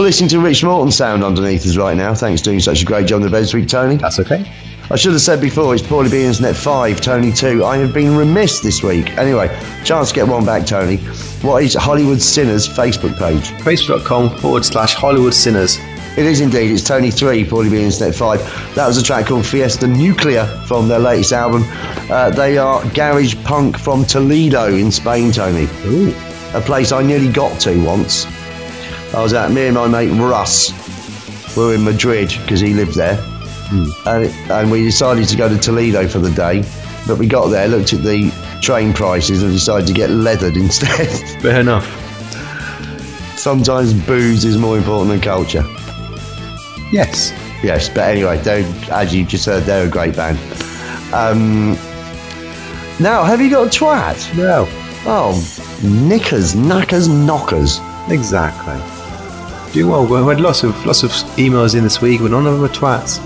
listening to Rich Morton's sound underneath us right now. Thanks for doing such a great job on the bed this week, Tony. That's okay. I should have said before, it's Paulie B Internet five, Tony two. I have been remiss this week. Anyway, chance to get one back, Tony. What is Hollywood Sinners Facebook page? Facebook.com forward slash Hollywood Sinners. It is indeed. It's Tony three, Paulie B Internet five. That was a track called Fiesta Nuclear from their latest album. Uh, they are garage punk from Toledo in Spain, Tony. Ooh. A place I nearly got to once. I was at, me and my mate Russ were in Madrid because he lived there. Mm. And, it, and we decided to go to Toledo for the day. But we got there, looked at the train prices and decided to get leathered instead. Fair enough. Sometimes booze is more important than culture. Yes. Yes, but anyway, they're, as you just heard, they're a great band. Um, now, have you got a twat? No. Oh, knickers, knackers, knockers. Exactly. Do well. We had lots of lots of emails in this week, but none of them are twats.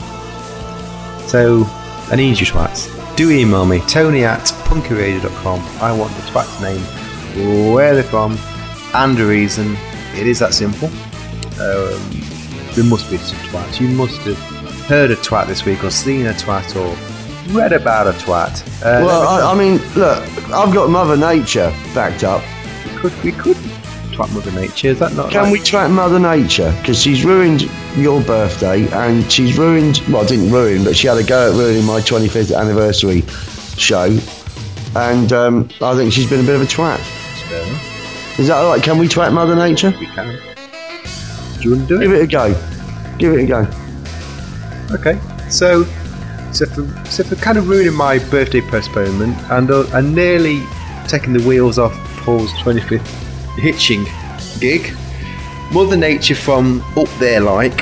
So, I need your twats. Do email me, Tony at punky radio dot com. I want the twat's name, where they're from, and a reason. It is that simple. Um, there must be some twats. You must have heard a twat this week, or seen a twat, or read about a twat. Uh, well, I, I mean, look, I've got Mother Nature backed up. We could, we could twat Mother Nature. Is that not? Can like... we twat Mother Nature? Because she's ruined your birthday, and she's ruined. Well, didn't ruin, but she had a go at ruining my twenty-fifth anniversary show, and um, I think she's been a bit of a twat. Is that all right? Can we twat Mother Nature? We can. Do you want to do it? Give it a go. Give it a go. Okay. So, so for, so for kind of ruining my birthday postponement and uh, and nearly taking the wheels off Paul's twenty-fifth hitching gig, Mother Nature from up there, like,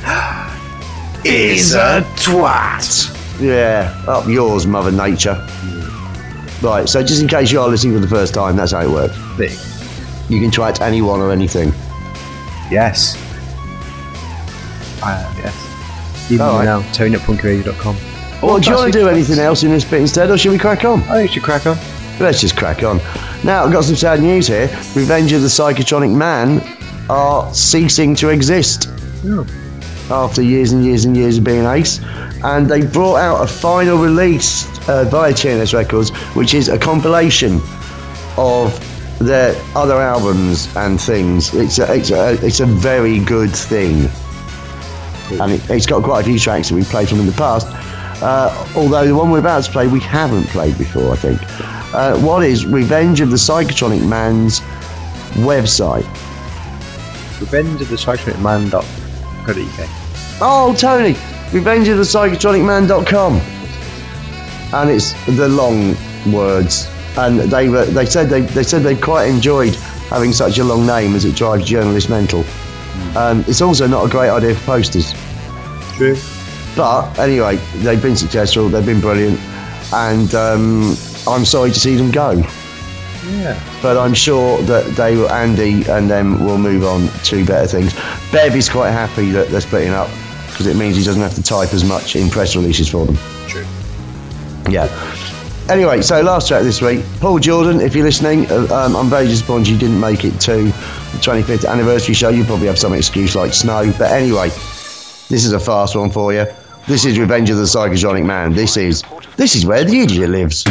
is a twat. Yeah, up yours, Mother Nature. Right. So, just in case you are listening for the first time, that's how it works. Big. You can twat anyone or anything. Yes. Uh, yes. Even All right. now, Tony at punky radio dot com. Well, do you want to do anything else in this bit instead, or should we crack on? I think we should crack on. Let's just crack on. Now, I've got some sad news here. Revenge of the Psychotronic Man are ceasing to exist Oh. after years and years and years of being ace. And they brought out a final release uh, via T N S Records, which is a compilation of their other albums and things. It's a, it's a, it's a very good thing. Cool. And it, it's got quite a few tracks that we've played from in the past. Uh, although the one we're about to play, we haven't played before, I think. Uh, what is Revenge of the Psychotronic Man's website? Revenge of the Psychotronic Man dot co dot U K. Oh, Tony! Revenge of the Psychotronic Man dot com. And it's the long words. And they were, they said they, they said they quite enjoyed having such a long name as it drives journalists mental. Mm. Um, it's also not a great idea for posters. True. But anyway, they've been successful, they've been brilliant, and um, I'm sorry to see them go. Yeah. But I'm sure that they will, Andy and them will move on to better things. Bev is quite happy that they're splitting up because it means he doesn't have to type as much in press releases for them. True. Yeah. Anyway, so last track this week, Paul Jordan, if you're listening, uh, um, I'm very disappointed you didn't make it to the twenty-fifth anniversary show. You probably have some excuse like snow, but anyway, this is a fast one for you. This is Revenge of the Psychotronic Man. This is this is where the idiot lives.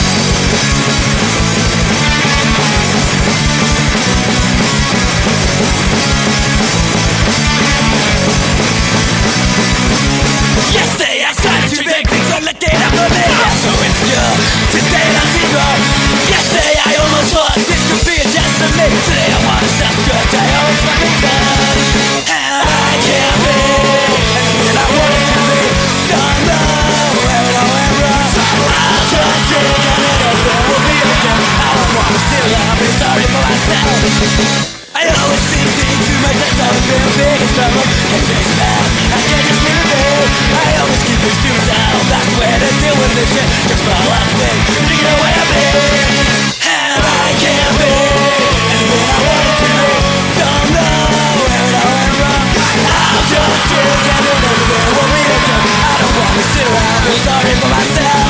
Yesterday I started to make things are looking up for me. I'm so insecure, today I'm zero. Yesterday I almost thought this could be a chance for me. Today I wanna stop good, I always fucking done. And I can't be anything I wanted to be. Don't know where it all went wrong. I'll just take on it, everything will be okay. I don't wanna still I'll be sorry for myself. I always think to myself I've been a big trouble. Can't change the past, I can't just leave it be. I always keep things to myself, that's the way to deal with this shit. Just my life thing, thinking of where I've been. And I can't be anything I wanted to be. Don't know where it all went wrong. I'll just take and everything will be okay. I don't wanna sit around, feel sorry for myself.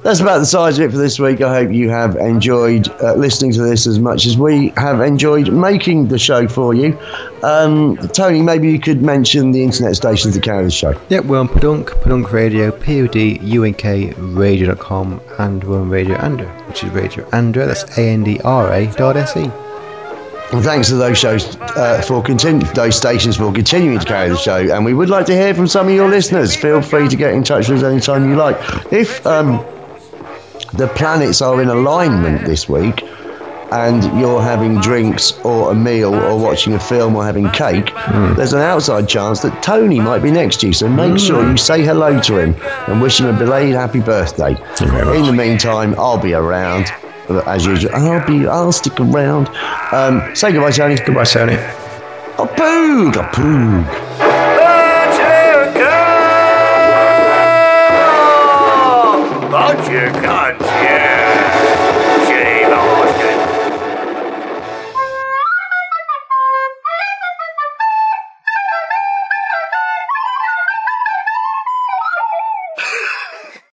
That's about the size of it for this week. I hope you have enjoyed uh, listening to this as much as we have enjoyed making the show for you. Um, Tony, maybe you could mention the internet stations that carry the show. Yeah, we're on Podunk, Podunk Radio, P O D U N K radio dot com, and we're on Radio Andra, which is Radio Andra, that's A N D R A dot S E. And thanks to those shows uh, for continu- those stations for continuing to carry the show. And we would like to hear from some of your listeners. Feel free to get in touch with us anytime you like. If um, the planets are in alignment this week and you're having drinks or a meal or watching a film or having cake, mm. there's an outside chance that Tony might be next to you. So make mm. sure you say hello to him and wish him a belated happy birthday. In the meantime, I'll be around. As usual, I'll be. I'll stick around. Um, say goodbye, Tony. Goodbye, Tony. A poog, a poog. Bunch of cunts.